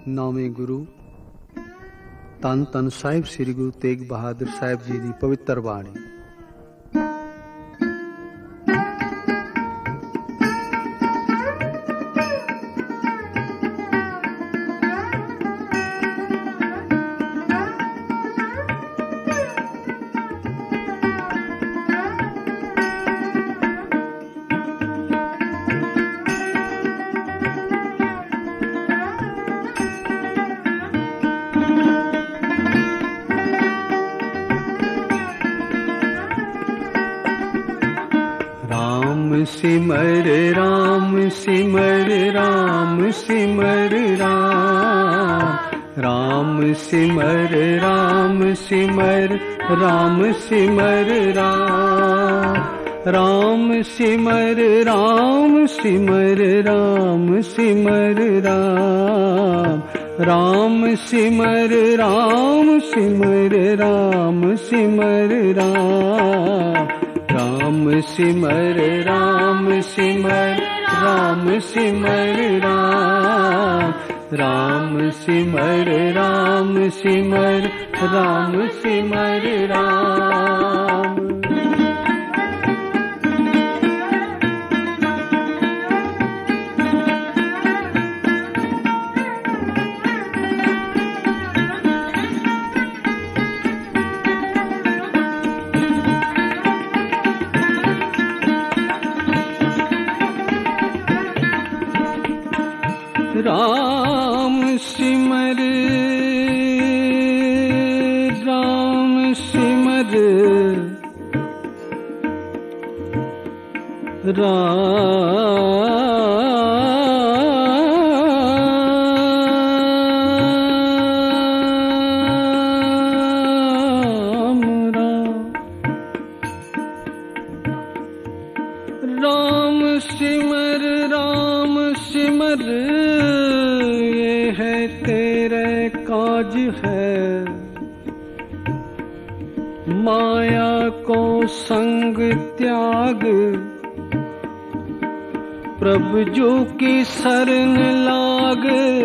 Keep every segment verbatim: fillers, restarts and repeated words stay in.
ਨਾਮੇ ਗੁਰੂ। ਧੰਨ ਧੰਨ ਸਾਹਿਬ ਸ੍ਰੀ ਗੁਰੂ ਤੇਗ ਬਹਾਦਰ ਸਾਹਿਬ ਜੀ ਦੀ ਪਵਿੱਤਰ ਬਾਣੀ। सिमर राम सिमर राम सिमर राम, राम सिमर राम सिमर राम सिमर राम, राम सिमर राम सिमर राम सिमर राम, राम सिमर राम सिमर राम सिमर राम, राम सिमर राम सिमर राम सिमर राम, राम सिमर राम सिमर राम सिमर राम। राम सिमर राम सिमर राम, राम सिमर राम सिमर ये है तेरे काज है। माया को संग त्याग प्रभु जो की शरण लाग,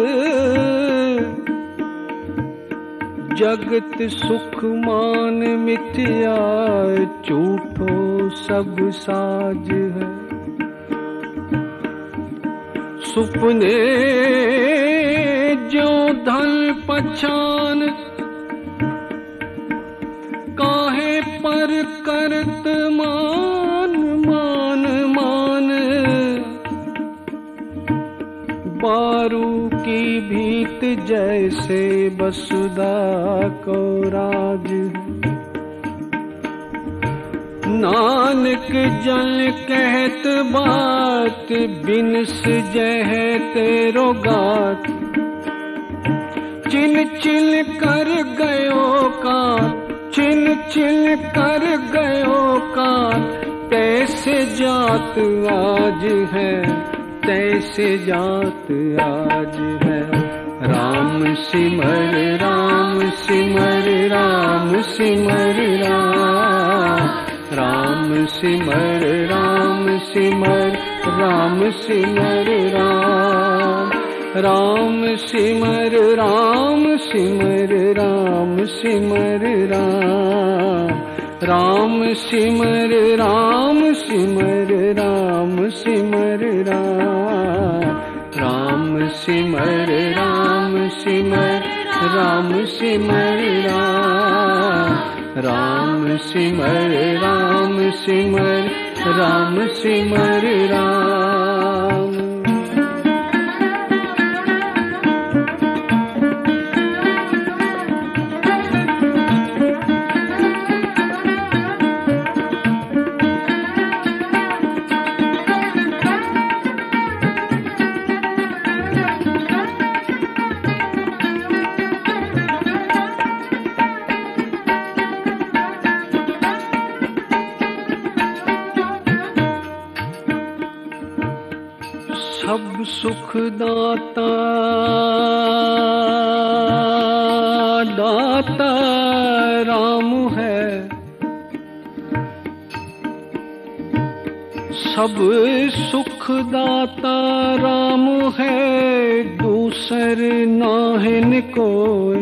जगत सुख मान मिथ्या झूठो सब साज है। सुपने जो धन पहचान काहे पर करत मान मान मान, बारू की भीत जैसे वसुधा को राज है। नानक जल कहत बात बिनस जह तेरो गात, चिन चिन कर गयो कान, चिन चिन कर गयो कान, तैसे जात आज है, तैसे जात आज है। राम सिमर राम सिमर राम सिमर राम, राम सिमर राम सिमर राम सिमर राम, राम सिमर राम सिमर राम सिमर राम, राम सिमर राम सिमर राम सिमर राम, राम सिमर राम सिमर राम सिमर राम, राम सिमर राम सिमर राम सिमर राम। सब सुख दाता दाता राम है, सब सुख दाता राम है, दूसर नाहिन कोय।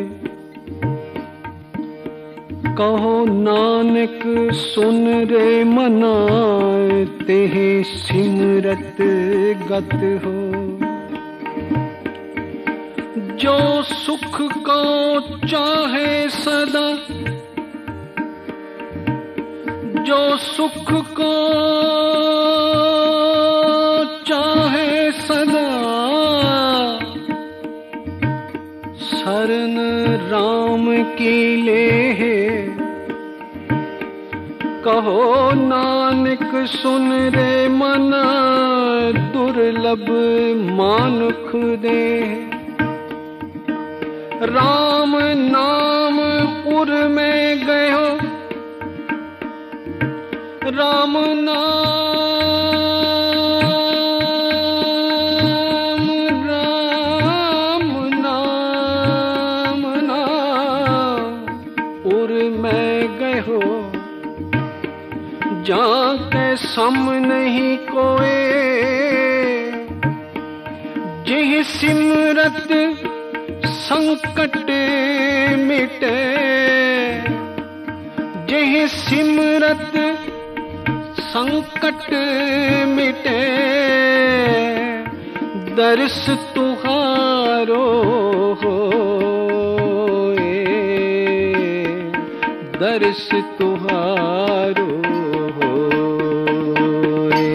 कहो नानक सुन रे मना, तेह सिमरत गत हो। जो सुख को चाहे सदा, जो सुख को चाहे सदा, शरण राम की ले। कहो नानक सुन रे मना, दुर्लभ मानुख दे। राम नाम उर में गयो, राम नाम राम नाम नाम उर में गयो। जाके सम नहीं कोए, जिह सिमरत संकट मिटे। जिह सिमरत संकट मिटे, दर्श तुहारो होए, दर्श तुहारो होए।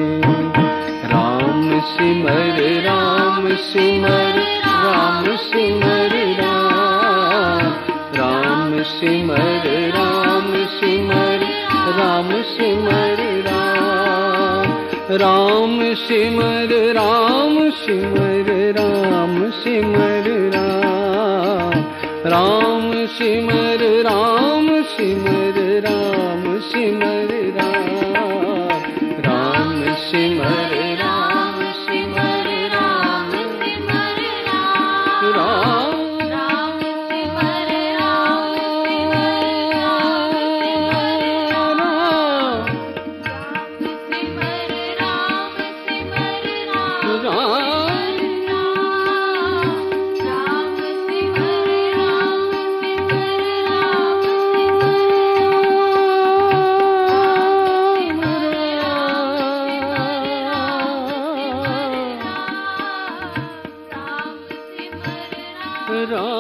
राम सिमर राम सिमर राम सिमर राम, राम सिमर राम सिमर राम सिमर राम। राम सिमर राम सिमर राम सिमर राम, राम सिमर राम सिमर राम सिमर राम। राम सिमर राम सिमर राम सिमर राम, राम सिमर राम राम